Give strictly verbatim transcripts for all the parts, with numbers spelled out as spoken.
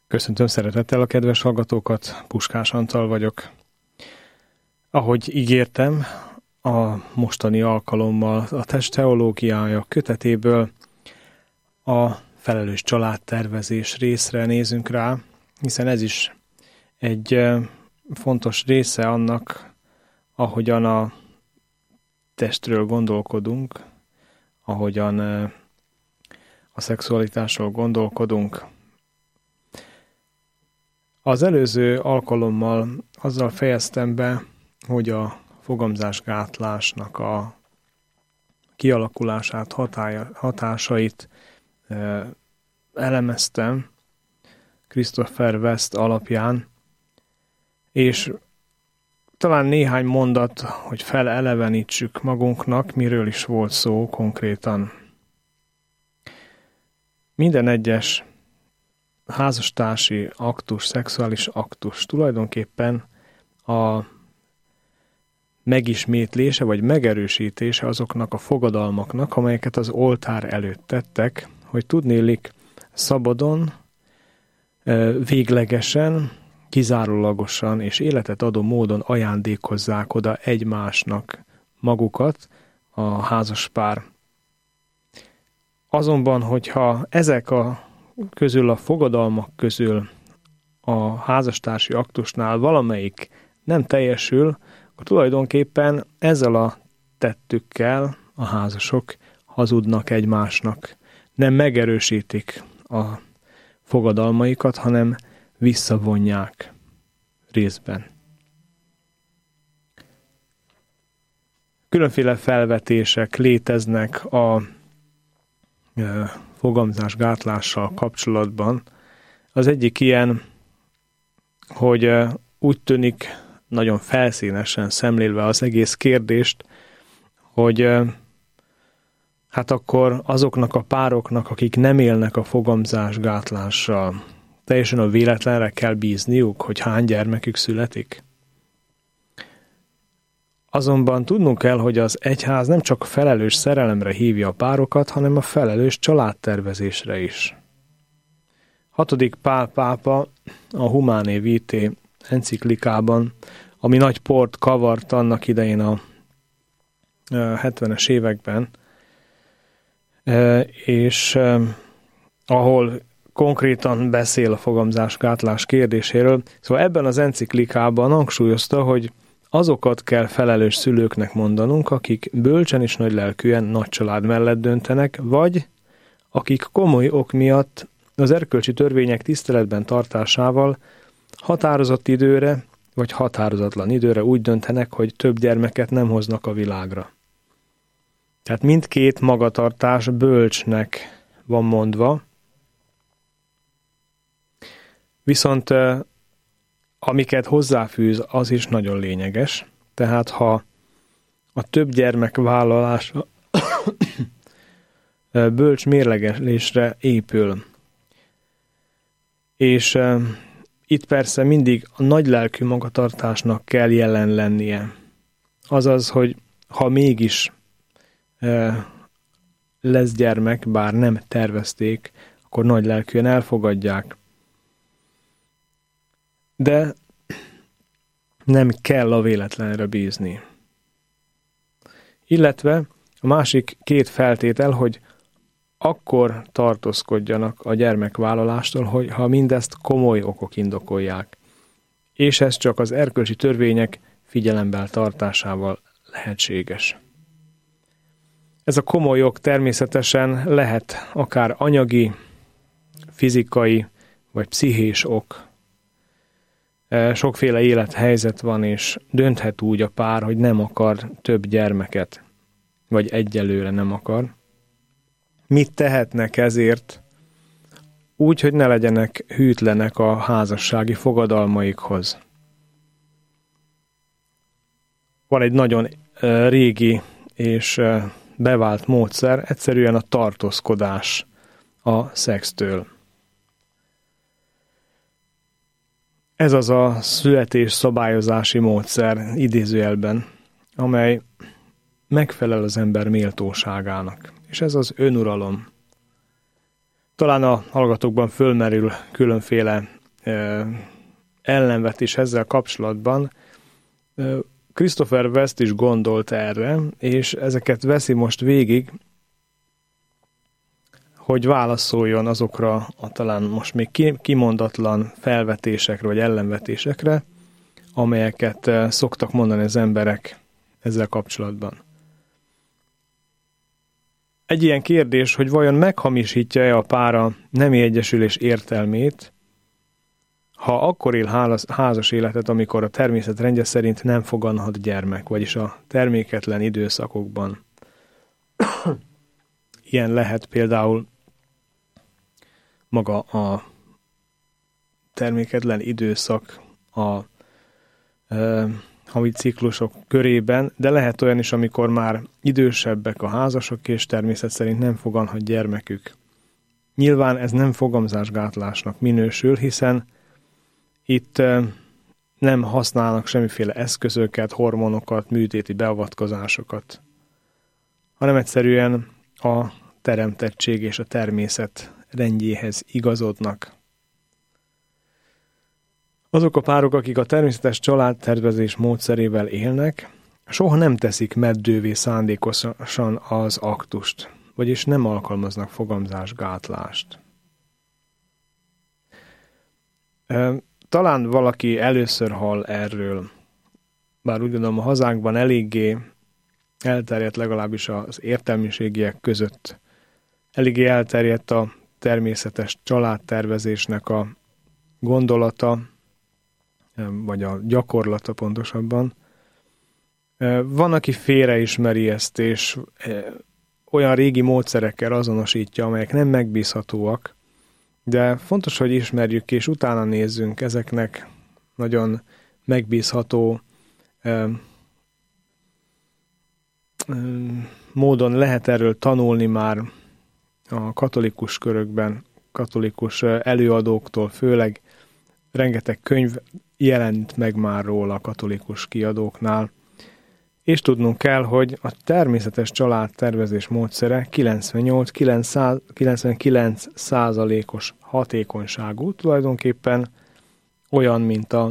Köszöntöm szeretettel a kedves hallgatókat, Puskás Antal vagyok. Ahogy ígértem, a mostani alkalommal a Test teológiája kötetéből a felelős családtervezés részre nézünk rá, hiszen ez is egy fontos része annak, ahogyan a testről gondolkodunk, ahogyan a szexualitásról gondolkodunk. Az előző alkalommal azzal fejeztem be, hogy a fogamzásgátlásnak a kialakulását, hatája, hatásait e, elemeztem Christopher West alapján, és talán néhány mondat, hogy felelevenítsük magunknak, miről is volt szó konkrétan. Minden egyes házastársi aktus, szexuális aktus tulajdonképpen a megismétlése vagy megerősítése azoknak a fogadalmaknak, amelyeket az oltár előtt tettek, hogy tudnélik szabadon, véglegesen, kizárólagosan és életet adó módon ajándékozzák oda egymásnak magukat a házaspár. Azonban, hogyha ezek a közül a fogadalmak közül a házastársi aktusnál valamelyik nem teljesül, akkor tulajdonképpen ezzel a tettükkel a házasok hazudnak egymásnak. Nem megerősítik a fogadalmaikat, hanem visszavonják részben. Különféle felvetések léteznek a fogamzásgátlással kapcsolatban. Az egyik ilyen, hogy úgy tűnik nagyon felszínesen szemlélve az egész kérdést, hogy hát akkor azoknak a pároknak, akik nem élnek a fogamzásgátlással, teljesen a véletlenre kell bízniuk, hogy hány gyermekük születik. Azonban tudnunk kell, hogy az egyház nem csak felelős szerelemre hívja a párokat, hanem a felelős családtervezésre is. Hatodik Pál pápa a Humanae Vitae enciklikában, ami nagy port kavart annak idején a hetvenes években, és ahol konkrétan beszél a fogamzásgátlás kérdéséről. Szóval ebben az enciklikában hangsúlyozta, hogy azokat kell felelős szülőknek mondanunk, akik bölcsen és nagylelkűen nagy család mellett döntenek, vagy akik komoly ok miatt az erkölcsi törvények tiszteletben tartásával határozott időre, vagy határozatlan időre úgy döntenek, hogy több gyermeket nem hoznak a világra. Tehát mindkét magatartás bölcsnek van mondva, viszont amiket hozzáfűz, az is nagyon lényeges. Tehát ha a több gyermek vállalása bölcs mérlegelésre épül, és itt persze mindig a nagylelkű magatartásnak kell jelen lennie. Azaz, hogy ha mégis lesz gyermek, bár nem tervezték, akkor nagylelkűen elfogadják. De nem kell a véletlenre bízni. Illetve a másik két feltétel, hogy akkor tartózkodjanak a gyermekvállalástól, hogy ha mindezt komoly okok indokolják. És ez csak az erkölcsi törvények figyelemben tartásával lehetséges. Ez a komoly ok természetesen lehet akár anyagi, fizikai vagy pszichés ok. Sokféle élethelyzet van, és dönthet úgy a pár, hogy nem akar több gyermeket, vagy egyelőre nem akar. Mit tehetnek ezért? Úgy, hogy ne legyenek hűtlenek a házassági fogadalmaikhoz. Van egy nagyon régi és bevált módszer, egyszerűen a tartózkodás a szextől. Ez az a születés szabályozási módszer idézőjelben, amely megfelel az ember méltóságának, és ez az önuralom. Talán a hallgatókban fölmerül különféle ellenvetés ezzel kapcsolatban, Christopher West is gondolt erre, és ezeket veszi most végig, hogy válaszoljon azokra a talán most még kimondatlan felvetésekre vagy ellenvetésekre, amelyeket szoktak mondani az emberek ezzel kapcsolatban. Egy ilyen kérdés, hogy vajon meghamisítja-e a pára nemi egyesülés értelmét, ha akkor él házas életet, amikor a természet rendje szerint nem foganhat gyermek, vagyis a terméketlen időszakokban. Ilyen lehet például maga a terméketlen időszak a e, havi ciklusok körében, de lehet olyan is, amikor már idősebbek a házasok, és természet szerint nem foganhat gyermekük. Nyilván ez nem fogamzásgátlásnak minősül, hiszen itt nem használnak semmiféle eszközöket, hormonokat, műtéti beavatkozásokat, hanem egyszerűen a teremtettség és a természet rendjéhez igazodnak. Azok a párok, akik a természetes családtervezés módszerével élnek, soha nem teszik meddővé szándékosan az aktust, vagyis nem alkalmaznak fogamzásgátlást. Talán valaki először hall erről, bár úgy gondolom a hazánkban eléggé elterjedt, legalábbis az értelmiségiek között, eléggé elterjedt a természetes családtervezésnek a gondolata, vagy a gyakorlata pontosabban. Van, aki félreismeri ezt, és olyan régi módszerekkel azonosítja, amelyek nem megbízhatóak, de fontos, hogy ismerjük és utána nézzünk ezeknek nagyon megbízható eh, eh, módon lehet erről tanulni már a katolikus körökben, katolikus előadóktól, főleg rengeteg könyv jelent meg már róla a katolikus kiadóknál, és tudnunk kell, hogy a természetes családtervezés módszere kilencvennyolc-kilencvenkilenc százalékos hatékonyságú, tulajdonképpen olyan, mint a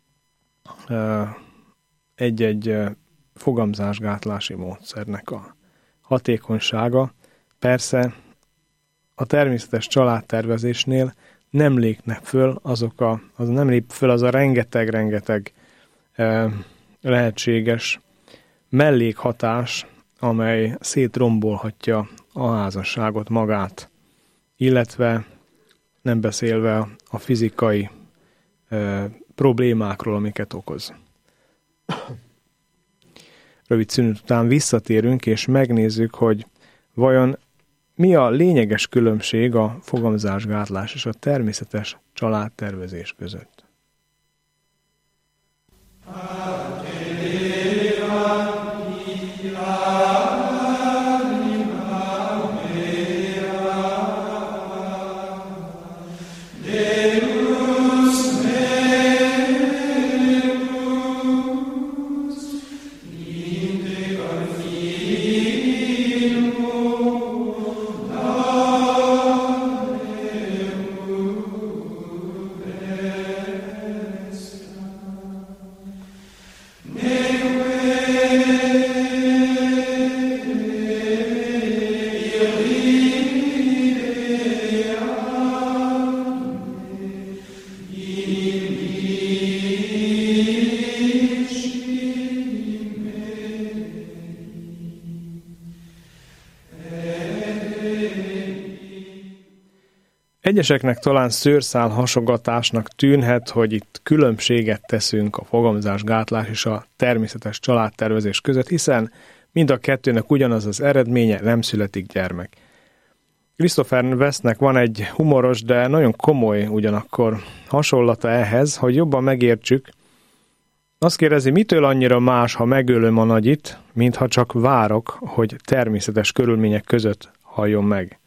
egy-egy fogamzásgátlási módszernek a hatékonysága. Persze a természetes családtervezésnél nem lépnek föl azok a, az nem lép föl az a rengeteg-rengeteg lehetséges mellékhatás, amely szétrombolhatja a házasságot magát, illetve nem beszélve a fizikai e, problémákról, amiket okoz. Rövid szünet után visszatérünk, és megnézzük, hogy vajon mi a lényeges különbség a fogamzásgátlás és a természetes családtervezés között. Egyeseknek talán szőrszál hasogatásnak tűnhet, hogy itt különbséget teszünk a fogamzásgátlás és a természetes családtervezés között, hiszen mind a kettőnek ugyanaz az eredménye, nem születik gyermek. Christopher Westnek van egy humoros, de nagyon komoly ugyanakkor hasonlata ehhez, hogy jobban megértsük. Azt kérdezi, mitől annyira más, ha megölöm a nagyit, mintha csak várok, hogy természetes körülmények között halljon meg.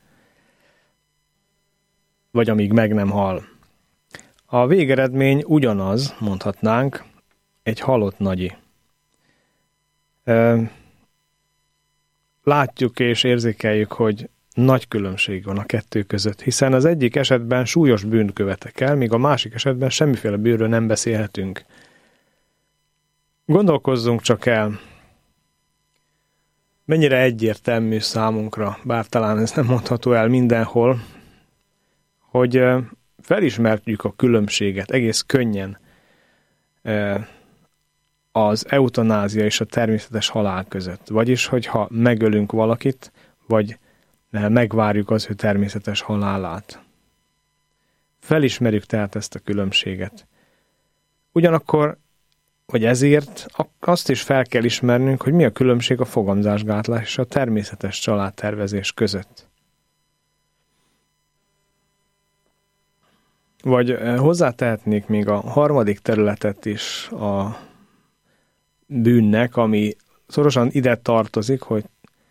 Vagy amíg meg nem hal. A végeredmény ugyanaz, mondhatnánk, egy halott nagyi. Látjuk és érzékeljük, hogy nagy különbség van a kettő között, hiszen az egyik esetben súlyos bűnt követek el, míg a másik esetben semmiféle bűnről nem beszélhetünk. Gondolkozzunk csak el, mennyire egyértelmű számunkra, bár talán ez nem mondható el mindenhol, hogy felismerjük a különbséget egész könnyen az eutanázia és a természetes halál között. Vagyis, hogyha megölünk valakit, vagy megvárjuk az ő természetes halálát. Felismerjük tehát ezt a különbséget. Ugyanakkor, vagy ezért azt is fel kell ismernünk, hogy mi a különbség a fogamzásgátlás és a természetes családtervezés között. Vagy hozzátehetnék még a harmadik területet is a bűnnek, ami szorosan ide tartozik, hogy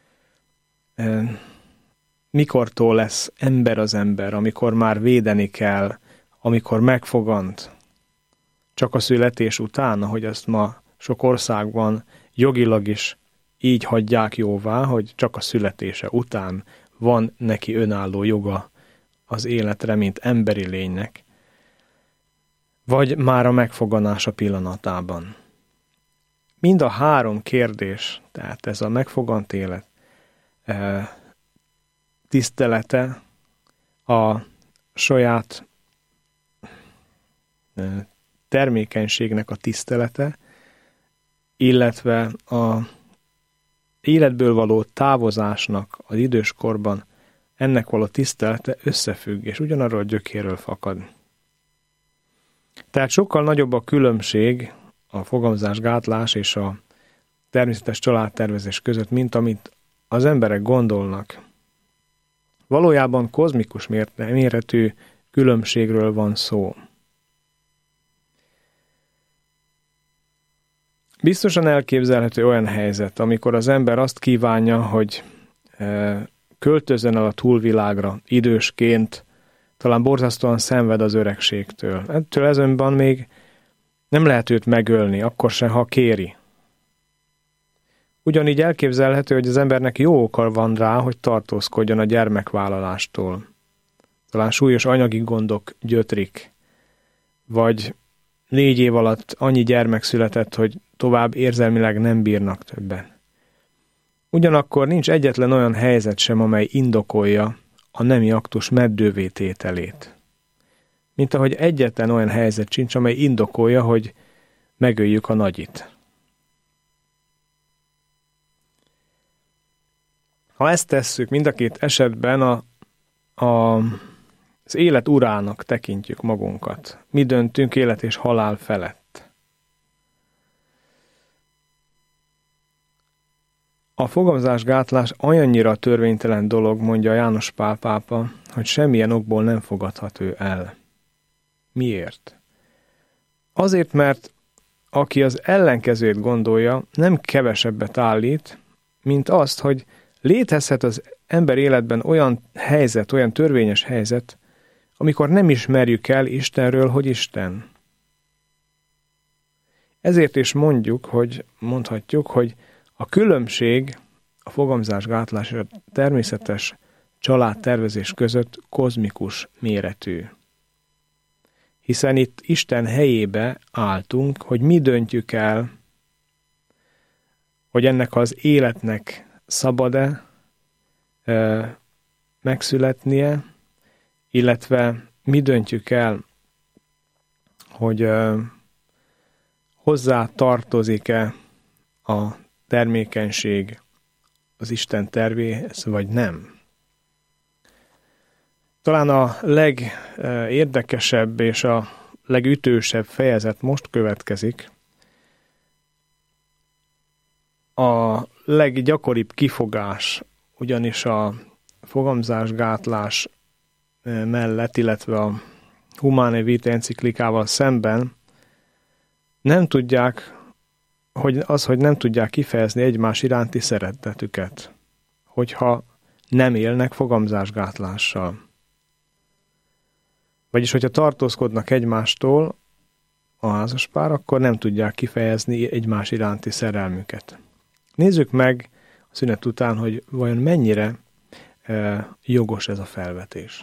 mikortól lesz ember az ember, amikor már védeni kell, amikor megfogant. Csak a születés után, ahogy ezt ma sok országban jogilag is így hagyják jóvá, hogy csak a születése után van neki önálló joga az életre, mint emberi lénynek, vagy már a megfoganása pillanatában. Mind a három kérdés, tehát ez a megfogant élet, tisztelete, a saját termékenységnek a tisztelete, illetve a életből való távozásnak az időskorban ennek való tisztelete összefügg, és ugyanarról a gyökéről fakad. Tehát sokkal nagyobb a különbség a fogamzásgátlás és a természetes családtervezés között, mint amit az emberek gondolnak. Valójában kozmikus méretű különbségről van szó. Biztosan elképzelhető olyan helyzet, amikor az ember azt kívánja, hogy költözzen el a túlvilágra idősként, talán borzasztóan szenved az öregségtől. Ettől ezonban még nem lehet őt megölni, akkor sem, ha kéri. Ugyanígy elképzelhető, hogy az embernek jó oka van rá, hogy tartózkodjon a gyermekvállalástól. Talán súlyos anyagi gondok gyötrik, vagy négy év alatt annyi gyermek született, hogy tovább érzelmileg nem bírnak többen. Ugyanakkor nincs egyetlen olyan helyzet sem, amely indokolja a nemi aktus meddővé tételét. Mint ahogy egyetlen olyan helyzet sincs, amely indokolja, hogy megöljük a nagyit. Ha ezt tesszük, mind a két esetben a, a, az élet urának tekintjük magunkat. Mi döntünk élet és halál felett. A fogamzásgátlás olyannyira törvénytelen dolog, mondja János Pál pápa, hogy semmilyen okból nem fogadható el. Miért? Azért, mert aki az ellenkezőt gondolja, nem kevesebbet állít, mint azt, hogy létezhet az ember életben olyan helyzet, olyan törvényes helyzet, amikor nem ismerjük el Istenről, hogy Isten. Ezért is mondjuk, hogy mondhatjuk, hogy a különbség a fogamzásgátlás és a természetes családtervezés között kozmikus méretű. Hiszen itt Isten helyébe álltunk, hogy mi döntjük el, hogy ennek az életnek szabad-e e, megszületnie, illetve mi döntjük el, hogy e, hozzá tartozik-e a termékenység az Isten tervéhez, vagy nem. Talán a legérdekesebb és a legütősebb fejezet most következik. A leggyakoribb kifogás ugyanis a fogamzásgátlás mellett, illetve a Humane Vitae enciklikával szemben nem tudják, hogy az, hogy nem tudják kifejezni egymás iránti szeretetüket, hogyha nem élnek fogamzásgátlással. Vagyis, hogyha tartózkodnak egymástól a házaspár, akkor nem tudják kifejezni egymás iránti szerelmüket. Nézzük meg a szünet után, hogy vajon mennyire jogos ez a felvetés.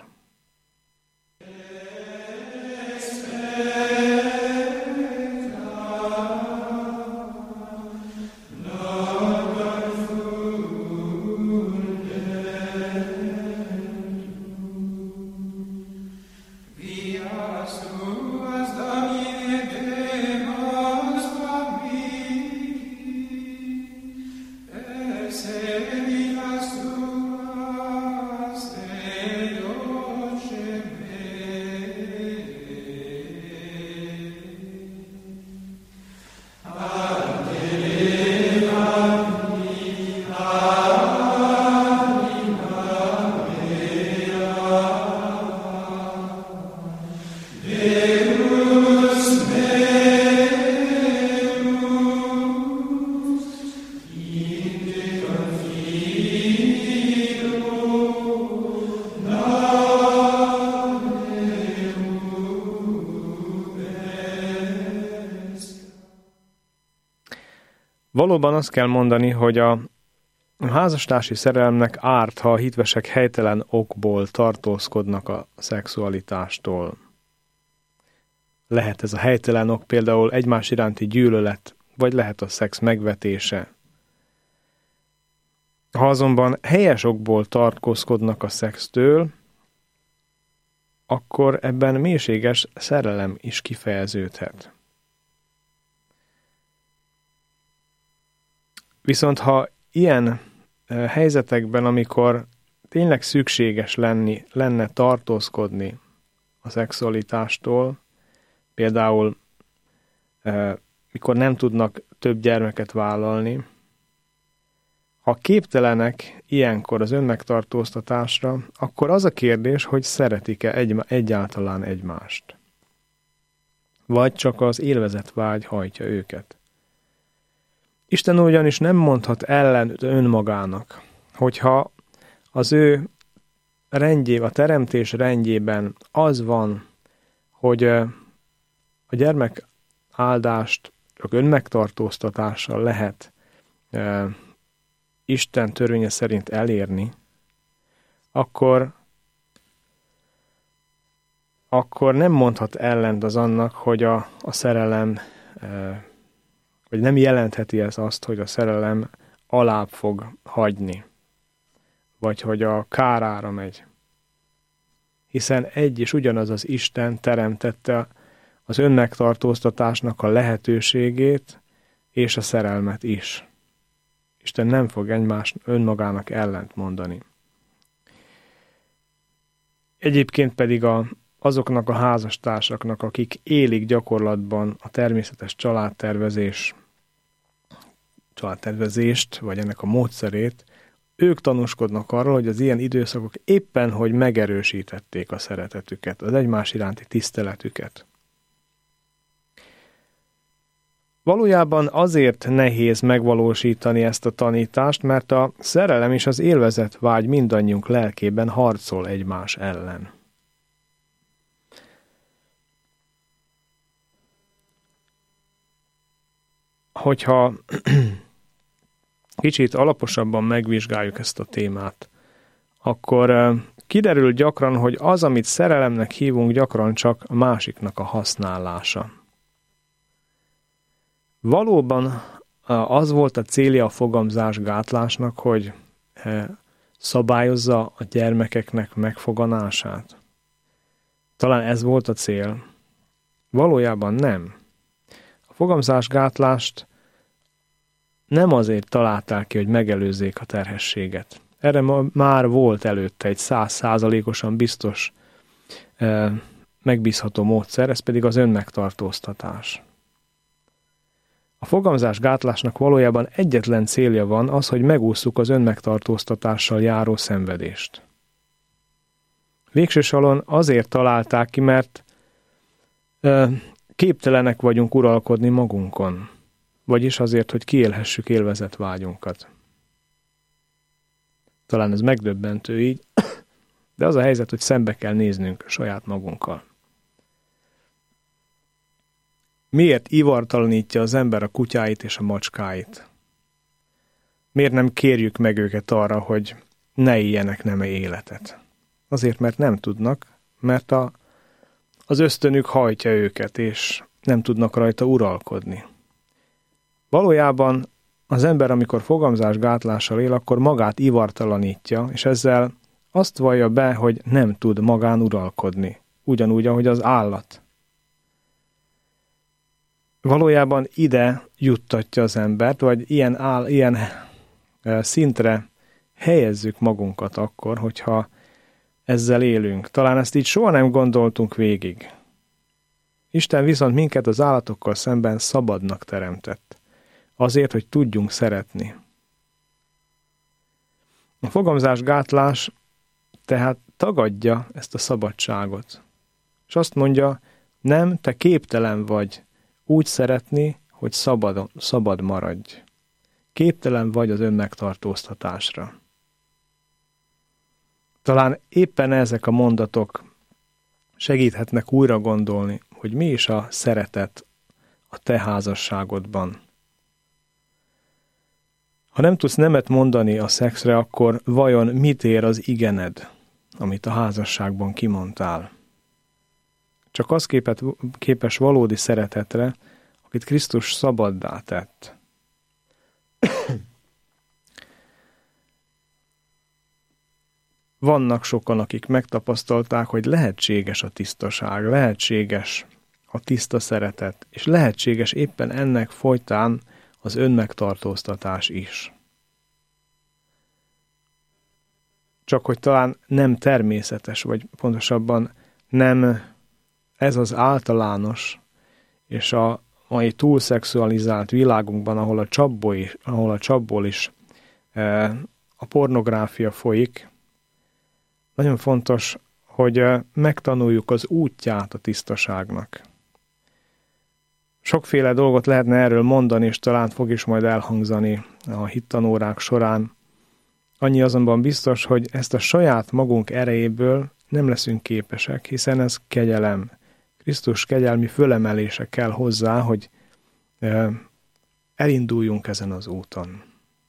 Valóban azt kell mondani, hogy a házastársi szerelemnek árt, ha a hitvesek helytelen okból tartózkodnak a szexualitástól. Lehet ez a helytelen ok például egymás iránti gyűlölet, vagy lehet a szex megvetése. Ha azonban helyes okból tartózkodnak a szextől, akkor ebben mélységes szerelem is kifejeződhet. Viszont ha ilyen helyzetekben, amikor tényleg szükséges lenni, lenne tartózkodni a szexualitástól, például mikor nem tudnak több gyermeket vállalni, ha képtelenek ilyenkor az önmegtartóztatásra, akkor az a kérdés, hogy szeretik-e egy, egyáltalán egymást. Vagy csak az élvezetvágy hajtja őket. Isten ugyanis nem mondhat ellen önmagának, hogyha az ő rendjében, a teremtés rendjében az van, hogy a gyermek áldást csak önmegtartóztatással lehet e, Isten törvénye szerint elérni, akkor, akkor nem mondhat ellent az annak, hogy a, a szerelem e, vagy nem jelentheti ez azt, hogy a szerelem alább fog hagyni, vagy hogy a kárára megy. Hiszen egy és ugyanaz az Isten teremtette az önmegtartóztatásnak a lehetőségét és a szerelmet is. Isten nem fog egymás önmagának ellent mondani. Egyébként pedig a, azoknak a házastársaknak, akik élik gyakorlatban a természetes családtervezés, családtervezést, vagy ennek a módszerét, ők tanúskodnak arról, hogy az ilyen időszakok éppen, hogy megerősítették a szeretetüket, az egymás iránti tiszteletüket. Valójában azért nehéz megvalósítani ezt a tanítást, mert a szerelem és az élvezetvágy mindannyiunk lelkében harcol egymás ellen. Hogyha kicsit alaposabban megvizsgáljuk ezt a témát, akkor kiderül gyakran, hogy az, amit szerelemnek hívunk, gyakran csak a másiknak a használása. Valóban az volt a célja a fogamzásgátlásnak, hogy szabályozza a gyermekeknek megfoganását. Talán ez volt a cél. Valójában nem. A fogamzásgátlást nem azért találták ki, hogy megelőzzék a terhességet. Erre már volt előtte egy száz százalékosan biztos, megbízható módszer, ez pedig az önmegtartóztatás. A fogamzásgátlásnak valójában egyetlen célja van az, hogy megússzuk az önmegtartóztatással járó szenvedést. Végső soron azért találták ki, mert ö, képtelenek vagyunk uralkodni magunkon, vagyis azért, hogy kiélhessük élvezetvágyunkat. Talán ez megdöbbentő így, de az a helyzet, hogy szembe kell néznünk saját magunkkal. Miért ivartalanítja az ember a kutyáit és a macskáit? Miért nem kérjük meg őket arra, hogy ne éljenek nemi életet. Azért, mert nem tudnak, mert a, az ösztönük hajtja őket, és nem tudnak rajta uralkodni. Valójában az ember, amikor fogamzásgátlással él, akkor magát ivartalanítja, és ezzel azt vallja be, hogy nem tud magán uralkodni. Ugyanúgy, ahogy az állat. Valójában ide juttatja az embert, vagy ilyen, áll, ilyen szintre helyezzük magunkat akkor, hogyha ezzel élünk. Talán ezt így soha nem gondoltunk végig. Isten viszont minket az állatokkal szemben szabadnak teremtett. Azért, hogy tudjunk szeretni. A fogamzásgátlás tehát tagadja ezt a szabadságot. És azt mondja, nem, te képtelen vagy úgy szeretni, hogy szabad, szabad maradj. Képtelen vagy az önmegtartóztatásra. Talán éppen ezek a mondatok segíthetnek újra gondolni, hogy mi is a szeretet a te házasságodban. Ha nem tudsz nemet mondani a szexre, akkor vajon mit ér az igened, amit a házasságban kimondtál? Csak az képet, képes valódi szeretetre, akit Krisztus szabaddá tett. Vannak sokan, akik megtapasztalták, hogy lehetséges a tisztaság, lehetséges a tiszta szeretet, és lehetséges éppen ennek folytán az önmegtartóztatás is. Csak hogy talán nem természetes, vagy pontosabban nem ez az általános, és a mai túlszexualizált világunkban, ahol a csapból is, ahol a csapból is e, a pornográfia folyik, nagyon fontos, hogy e, megtanuljuk az útját a tisztaságnak. Sokféle dolgot lehetne erről mondani, és talán fog is majd elhangzani a hittanórák során. Annyi azonban biztos, hogy ezt a saját magunk erejéből nem leszünk képesek, hiszen ez kegyelem. Krisztus kegyelmi fölemelése kell hozzá, hogy elinduljunk ezen az úton.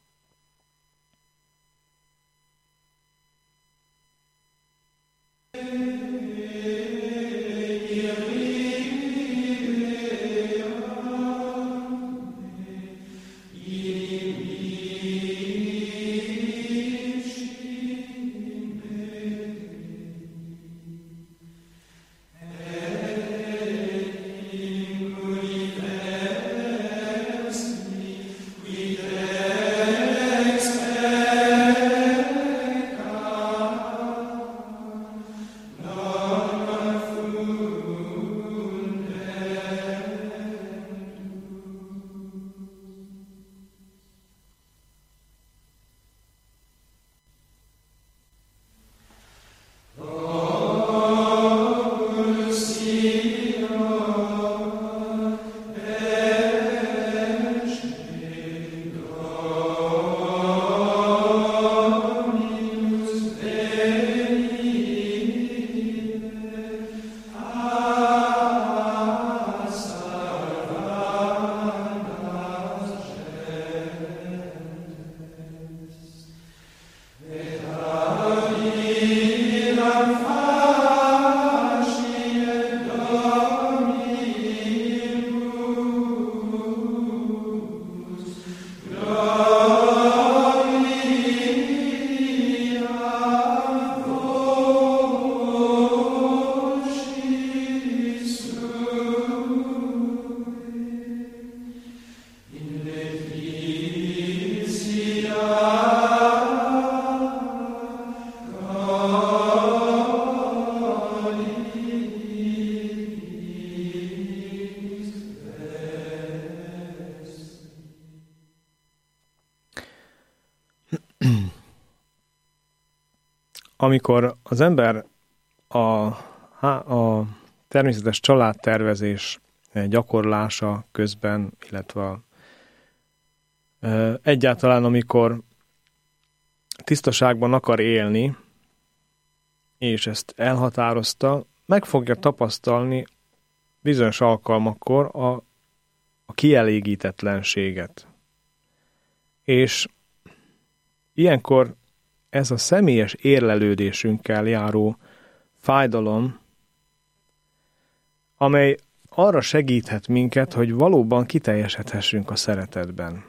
Amikor az ember a, a természetes családtervezés gyakorlása közben, illetve egyáltalán amikor tisztaságban akar élni, és ezt elhatározta, meg fogja tapasztalni bizonyos alkalmakkor a, a kielégítetlenséget. És ilyenkor ez a személyes érlelődésünkkel járó fájdalom, amely arra segíthet minket, hogy valóban kiteljesedhessünk a szeretetben.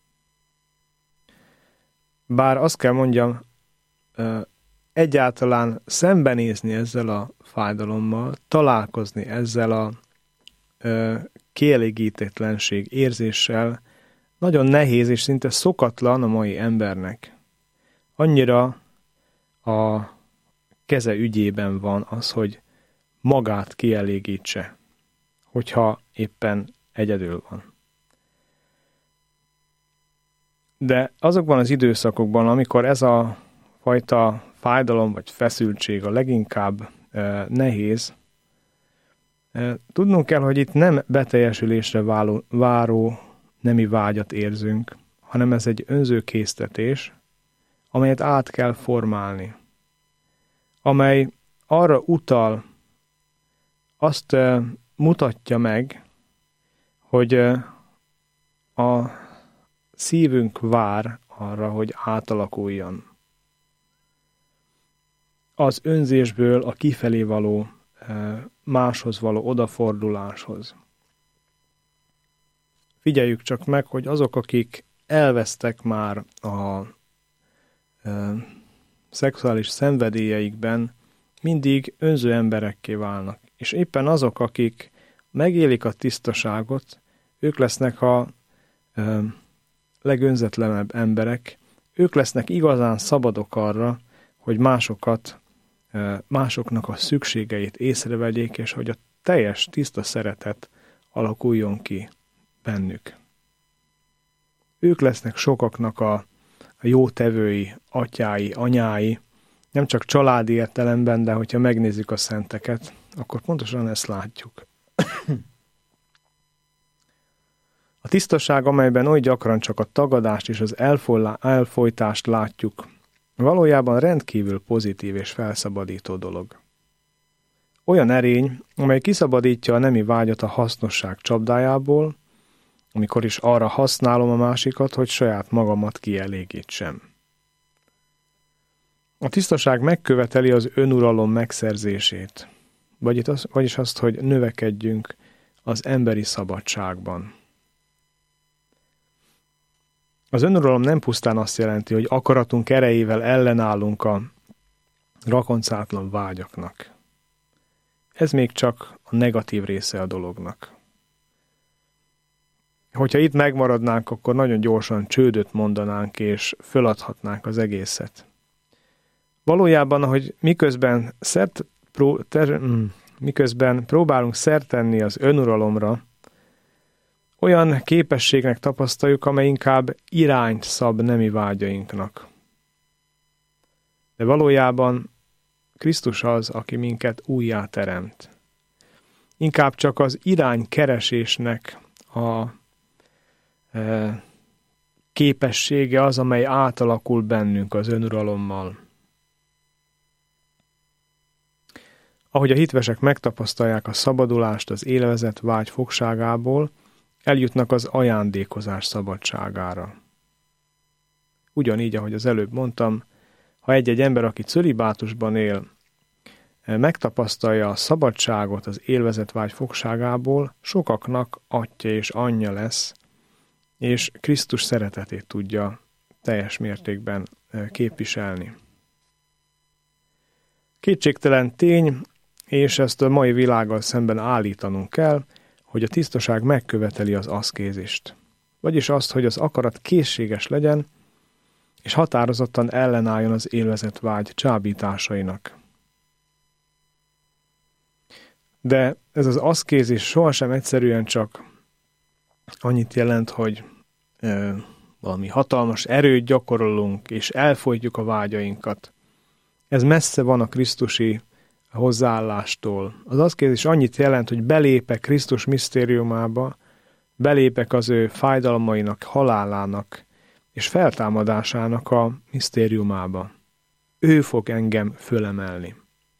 Bár azt kell mondjam, egyáltalán szembenézni ezzel a fájdalommal, találkozni ezzel a kielégítetlenség érzéssel nagyon nehéz és szinte szokatlan a mai embernek. Annyira a keze ügyében van az, hogy magát kielégítse, hogyha éppen egyedül van. De azokban az időszakokban, amikor ez a fajta fájdalom vagy feszültség a leginkább e, nehéz, e, tudnunk kell, hogy itt nem beteljesülésre váló, váró nemi vágyat érzünk, hanem ez egy önzőkésztetés, amelyet át kell formálni, amely arra utal, azt e, mutatja meg, hogy e, a szívünk vár arra, hogy átalakuljon. Az önzésből a kifelé való, máshoz való odaforduláshoz. Figyeljük csak meg, hogy azok, akik elvesztek már a e, szexuális szenvedélyeikben, mindig önző emberekké válnak. És éppen azok, akik megélik a tisztaságot, ők lesznek a e, legönzetlenebb emberek, ők lesznek igazán szabadok arra, hogy másokat, másoknak a szükségeit észrevegyék, és hogy a teljes, tiszta szeretet alakuljon ki bennük. Ők lesznek sokaknak a, a jótevői, atyái, anyái, nem csak családi értelemben, de hogyha megnézzük a szenteket, akkor pontosan ezt látjuk. A tisztaság, amelyben oly gyakran csak a tagadást és az elfolytást látjuk, valójában rendkívül pozitív és felszabadító dolog. Olyan erény, amely kiszabadítja a nemi vágyat a hasznosság csapdájából, amikor is arra használom a másikat, hogy saját magamat kielégítsem. A tisztaság megköveteli az önuralom megszerzését, vagyis azt, hogy növekedjünk az emberi szabadságban. Az önuralom nem pusztán azt jelenti, hogy akaratunk erejével ellenállunk a rakoncátlan vágyaknak. Ez még csak a negatív része a dolognak. Hogyha itt megmaradnánk, akkor nagyon gyorsan csődöt mondanánk, és föladhatnánk az egészet. Valójában, ahogy miközben, szert, pró, ter, miközben próbálunk szert tenni az önuralomra, olyan képességnek tapasztaljuk, amely inkább irányt szab nemi vágyainknak. De valójában Krisztus az, aki minket újjá teremt. Inkább csak az iránykeresésnek a e, képessége az, amely átalakul bennünk az önuralommal. Ahogy a hitvesek megtapasztalják a szabadulást az élvezet vágy fogságából, eljutnak az ajándékozás szabadságára. Ugyanígy, ahogy az előbb mondtam, ha egy-egy ember, aki cölibátusban él, megtapasztalja a szabadságot az élvezetvágy fogságából, sokaknak atya és anyja lesz, és Krisztus szeretetét tudja teljes mértékben képviselni. Kétségtelen tény, és ezt a mai világgal szemben állítanunk kell, hogy a tisztaság megköveteli az aszkézist. Vagyis azt, hogy az akarat készséges legyen, és határozottan ellenálljon az élvezetvágy csábításainak. De ez az aszkézis sohasem egyszerűen csak annyit jelent, hogy e, valami hatalmas erőt gyakorolunk, és elfolytjuk a vágyainkat. Ez messze van a krisztusi hozzáállástól. Az aszkézis annyit jelent, hogy belépek Krisztus misztériumába, belépek az ő fájdalmainak, halálának és feltámadásának a misztériumába. Ő fog engem fölemelni.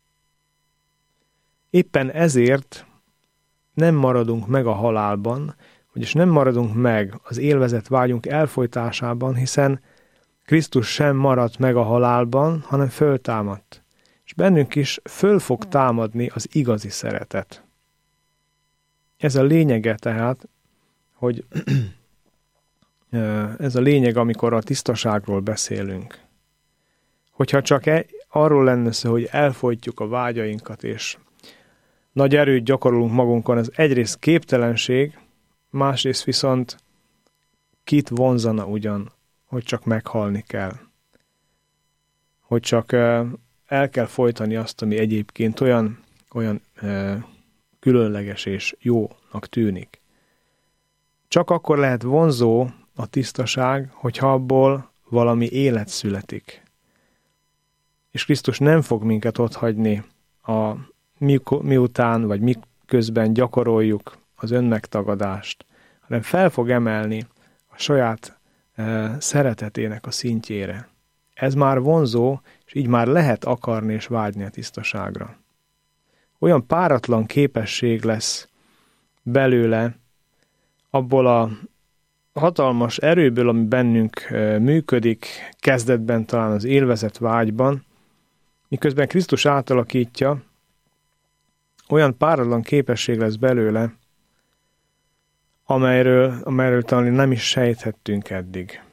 Éppen ezért nem maradunk meg a halálban, vagyis nem maradunk meg az élvezet vágyunk elfolytásában, hiszen Krisztus sem maradt meg a halálban, hanem föltámadt. És bennünk is föl fog támadni az igazi szeretet. Ez a lényege tehát, hogy ez a lényeg, amikor a tisztaságról beszélünk. Hogyha csak e, arról lenne szó, hogy elfolytjuk a vágyainkat, és nagy erőt gyakorolunk magunkon, ez egyrészt képtelenség, másrészt viszont kit vonzana ugyan, hogy csak meghalni kell. Hogy csak el kell folytani azt, ami egyébként olyan, olyan különleges és jónak tűnik. Csak akkor lehet vonzó a tisztaság, hogyha abból valami élet születik. És Krisztus nem fog minket otthagyni, a, miután vagy miközben gyakoroljuk az önmegtagadást, hanem fel fog emelni a saját e, szeretetének a szintjére. Ez már vonzó, és így már lehet akarni és vágyni a tisztaságra. Olyan páratlan képesség lesz belőle, abból a hatalmas erőből, ami bennünk működik, kezdetben talán az élvezet vágyban, miközben Krisztus átalakítja, olyan páratlan képesség lesz belőle, amelyről, amelyről talán nem is sejthettünk eddig.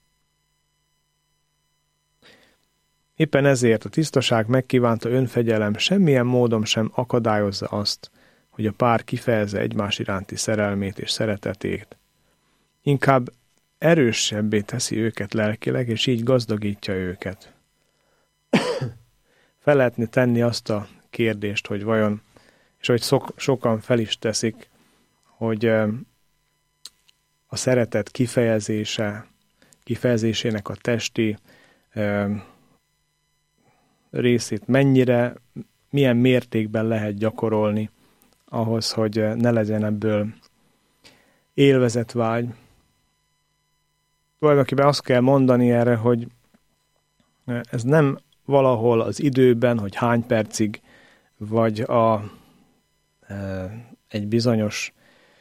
Éppen ezért a tisztaság megkívánta önfegyelem semmilyen módon sem akadályozza azt, hogy a pár kifejezze egymás iránti szerelmét és szeretetét. Inkább erősebbé teszi őket lelkileg, és így gazdagítja őket. Fel lehetne tenni azt a kérdést, hogy vajon, és hogy szok, sokan fel is teszik, hogy a szeretet kifejezése, kifejezésének a testi részét mennyire, milyen mértékben lehet gyakorolni ahhoz, hogy ne legyen ebből élvezetvágy. Tulajdonképpen azt kell mondani erre, hogy ez nem valahol az időben, hogy hány percig, vagy a, egy bizonyos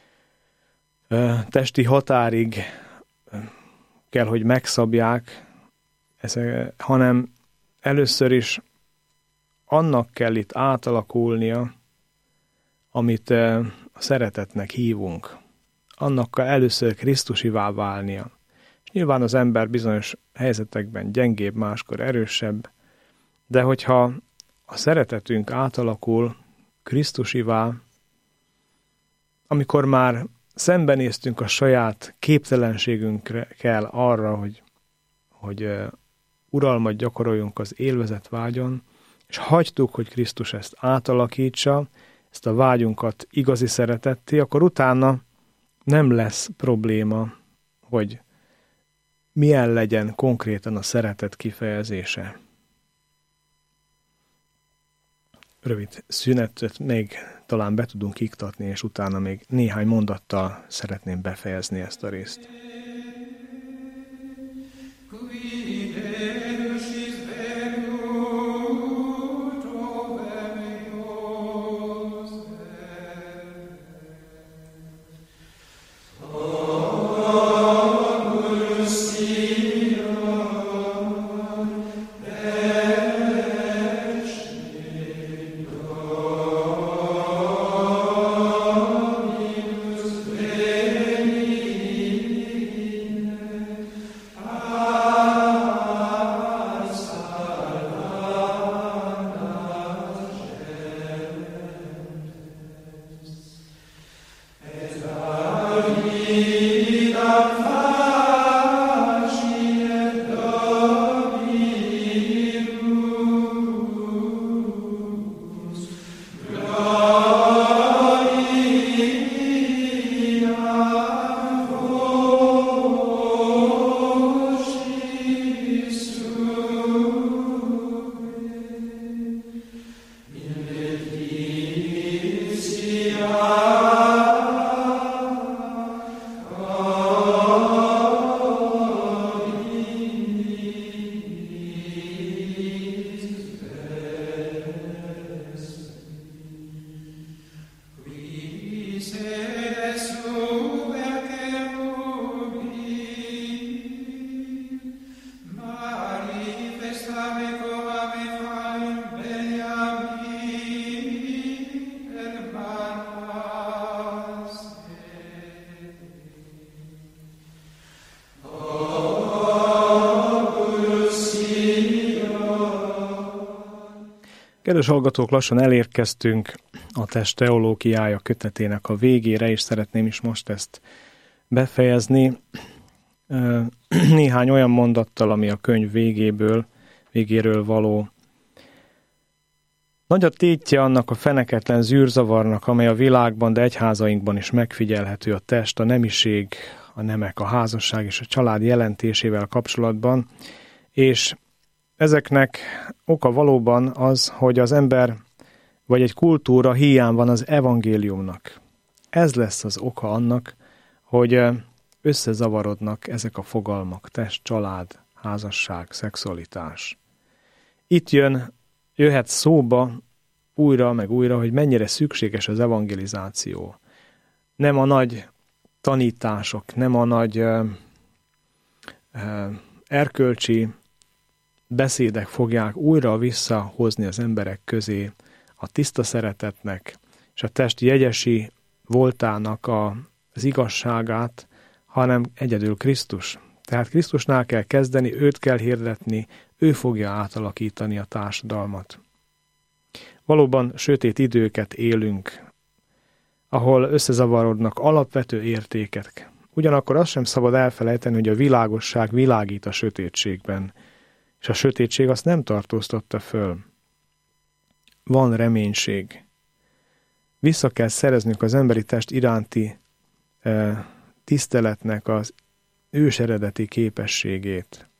testi határig kell, hogy megszabják, ez, hanem először is annak kell itt átalakulnia, amit a szeretetnek hívunk. Annak kell először Krisztusivá válnia. És nyilván az ember bizonyos helyzetekben gyengébb, máskor erősebb, de hogyha a szeretetünk átalakul Krisztusivá, amikor már szembenéztünk a saját képtelenségünkkel arra, hogy, hogy uh, uralmat gyakoroljunk az élvezet vágyon, és hagytuk, hogy Krisztus ezt átalakítsa, ezt a vágyunkat igazi szeretetté, akkor utána nem lesz probléma, hogy milyen legyen konkrétan a szeretet kifejezése. Rövid szünetet még talán be tudunk iktatni, és utána még néhány mondattal szeretném befejezni ezt a részt. Kedves hallgatók, lassan elérkeztünk a test teológiája kötetének a végére, és szeretném is most ezt befejezni néhány olyan mondattal, ami a könyv végéből, végéről való. Nagy a tétje annak a feneketlen zűrzavarnak, amely a világban, de egyházainkban is megfigyelhető a test, a nemiség, a nemek, a házasság és a család jelentésével kapcsolatban, és ezeknek oka valóban az, hogy az ember vagy egy kultúra hiány van az evangéliumnak. Ez lesz az oka annak, hogy összezavarodnak ezek a fogalmak, test, család, házasság, szexualitás. Itt jön, jöhet szóba újra meg újra, hogy mennyire szükséges az evangelizáció. Nem a nagy tanítások, nem a nagy uh, uh, erkölcsi beszédek fogják újra visszahozni az emberek közé a tiszta szeretetnek és a test jegyesi voltának a, az igazságát, hanem egyedül Krisztus. Tehát Krisztusnál kell kezdeni, őt kell hirdetni, ő fogja átalakítani a társadalmat. Valóban sötét időket élünk, ahol összezavarodnak alapvető értékek. Ugyanakkor azt sem szabad elfelejteni, hogy a világosság világít a sötétségben, és a sötétség azt nem tartóztatta föl. Van reménység. Vissza kell szereznünk az emberi test iránti e, tiszteletnek az ős eredeti képességét.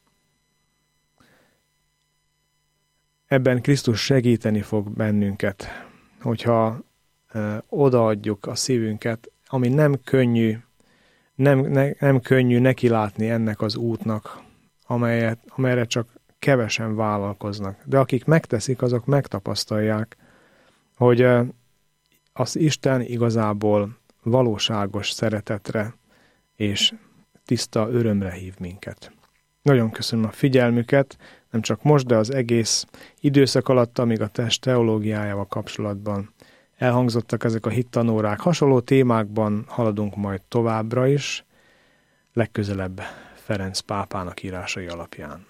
Ebben Krisztus segíteni fog bennünket, hogyha e, odaadjuk a szívünket, ami nem könnyű, nem, ne, nem könnyű nekilátni ennek az útnak, amelyet, amelyre csak kevesen vállalkoznak. De akik megteszik, azok megtapasztalják, hogy az Isten igazából valóságos szeretetre és tiszta örömre hív minket. Nagyon köszönöm a figyelmüket, nem csak most, de az egész időszak alatt, amíg a test teológiájával kapcsolatban elhangzottak ezek a hittanórák. Hasonló témákban haladunk majd továbbra is, legközelebb Ferenc pápának írásai alapján.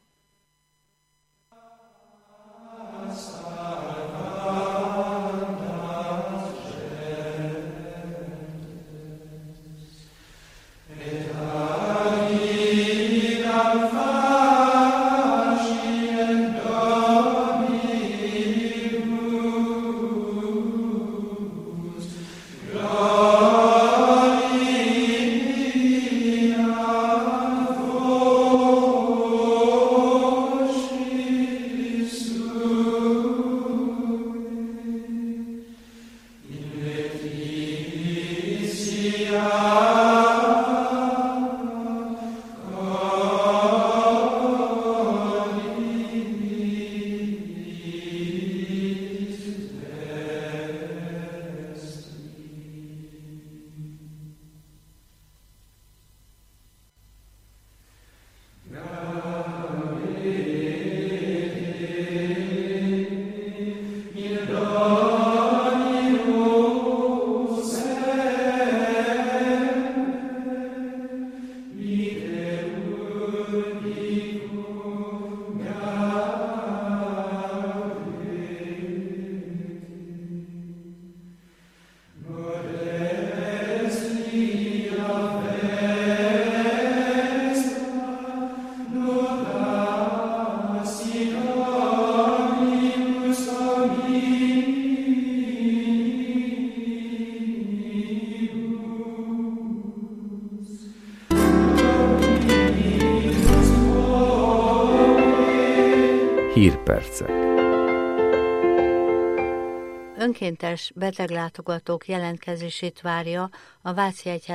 Hírpercek. Önkéntes beteglátogatók jelentkezését várja a Váci Egyház